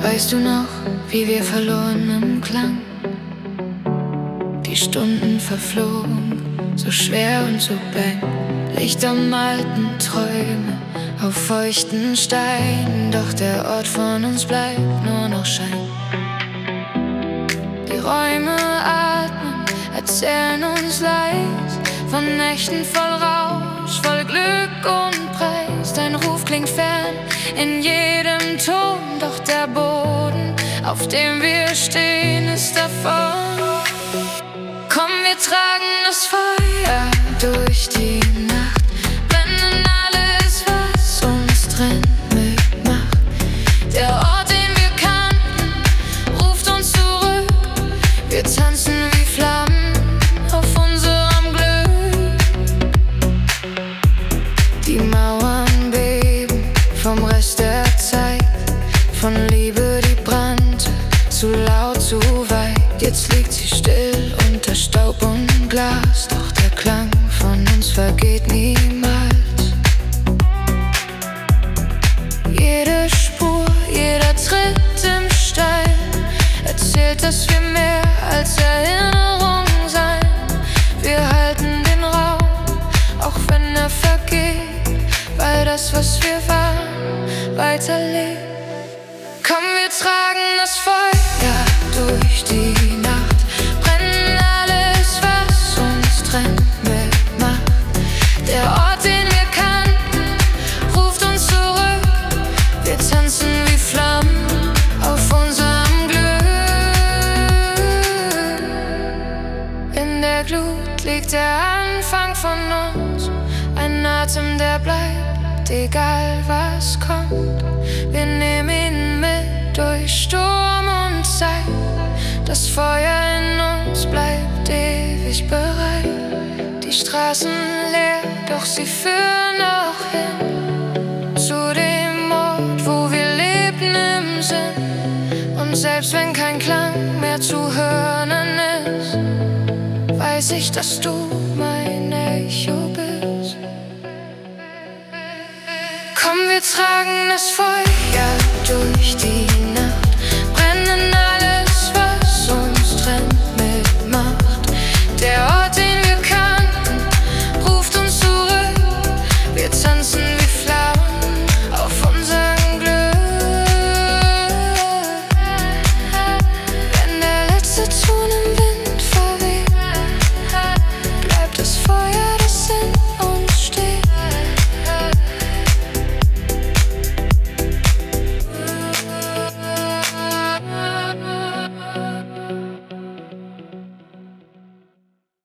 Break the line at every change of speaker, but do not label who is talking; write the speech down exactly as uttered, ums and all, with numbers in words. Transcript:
Weißt du noch, wie wir verloren im Klang? Die Stunden verflogen, so schwer und so bang. Lichter malten Träume auf feuchten Steinen, doch der Ort von uns bleibt nur noch Schein. Die Räume atmen, erzählen uns leis von Nächten voll Rausch, voll Glück und Preis. Dein Ruf klingt fern in jedem Ton, doch der Boden, auf dem wir stehen, ist davon. Komm, wir tragen das Feuer durch die Nacht, brennen alles, was uns trennt, mit Macht. Der Ort, den wir kannten, ruft uns zurück. Wir tanzen wie Flammen auf unserem Glück. Die Mauern beben vom Rest der Zeit, von Liebe, die brannte, zu laut, zu weit. Jetzt liegt sie still unter Staub und Glas, doch der Klang von uns vergeht niemals. Jede Spur, jeder Tritt im Stein erzählt, dass wir mehr als Erinnerung sein. Wir halten den Raum, auch wenn er vergeht, weil das, was wir waren, weiterlebt. Komm, wir tragen das Feuer durch die Nacht, brennen alles, was uns trennt, mit Macht. Der Ort, den wir kannten, ruft uns zurück. Wir tanzen wie Flammen auf unserem Glück. In der Glut liegt der Anfang von uns, ein Atem, der bleibt, egal was kommt. Wir nehmen ihn mit durch Sturm und Zeit. Das Feuer in uns bleibt ewig bereit. Die Straßen leer, doch sie führen noch hin zu dem Ort, wo wir lebten im Sinn. Und selbst wenn kein Klang mehr zu hören ist, weiß ich, dass du mein Echo bist. Komm, wir tragen das Feuer durch die Nacht,